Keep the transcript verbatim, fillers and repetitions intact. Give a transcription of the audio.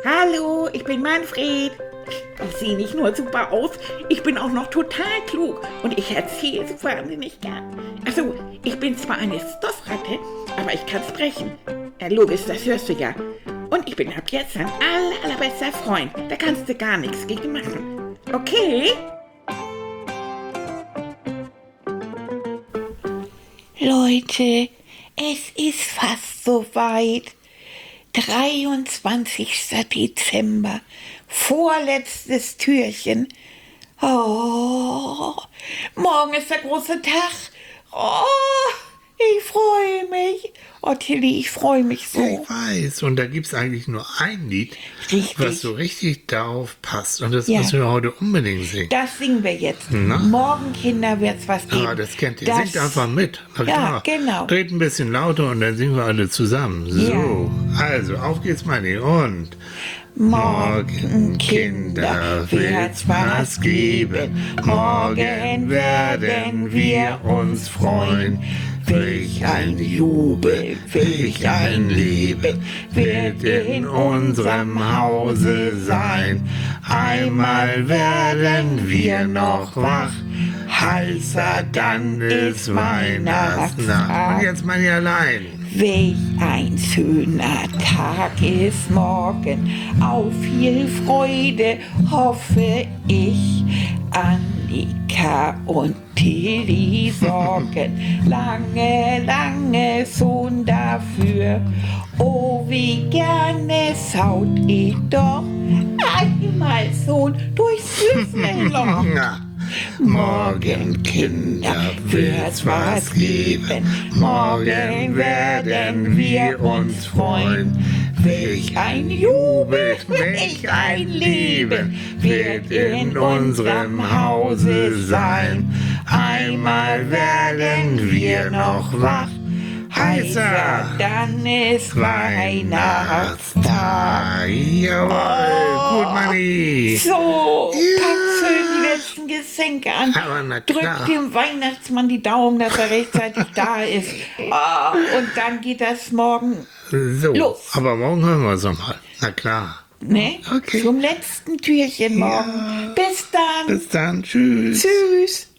Hallo, ich bin Manfred. Ich sehe nicht nur super aus, ich bin auch noch total klug und ich erzähle so wahnsinnig gern. Also, ich bin zwar eine Stoffratte, aber ich kann sprechen. Ja, logisch, das hörst du ja. Und ich bin ab jetzt dein aller, allerbester Freund. Da kannst du gar nichts gegen machen. Okay? Leute, es ist fast soweit. dreiundzwanzigster Dezember, vorletztes Türchen. Oh, morgen ist der große Tag. Oh, ich freue mich. Oh, Tilly, ich freue mich so. Ich weiß, und da gibt es eigentlich nur ein Lied, Richtig. was so richtig darauf passt. Und das Ja. müssen wir heute unbedingt singen. Das singen wir jetzt. Na? Morgen, Kinder, wird's was geben. Ah, das kennt ihr. Das- Singt einfach mit. Na Ja, klar. genau. Dreht ein bisschen lauter und dann singen wir alle zusammen. So, also, auf geht's, Manni. Und Morgen, Kinder, wird's was geben. Morgen werden wir uns freuen. Welch ein Jubel, welch ein Leben wird in unserem Hause sein. Einmal werden wir noch wach, heißer dann ist Na, Weihnachtstag. und jetzt Manni allein. Welch ein schöner Tag ist morgen, auf viel Freude hoffe ich. Annika und Tilly sorgen lange, lange schon dafür. Oh, wie gerne saut ich doch einmal so durchs Schlüsselloch. Na. Morgen, Kinder, wird's was geben. Morgen werden wir uns freuen. Welch ein Jubel, welch ein Leben wird in unserem Hause sein. Einmal werden wir noch wach, heißer, dann ist Weihnachtstag. Ah, jawohl, gut, Manni. So, Ja. pack schön die letzten Geschenke an. Aber na klar. Drück dem Weihnachtsmann die Daumen, dass er rechtzeitig da ist. Oh, und dann geht das morgen, So, Los. aber morgen hören wir es nochmal. Na klar. ne? Okay. Zum letzten Türchen morgen. Bis dann. Bis dann. Tschüss. Tschüss.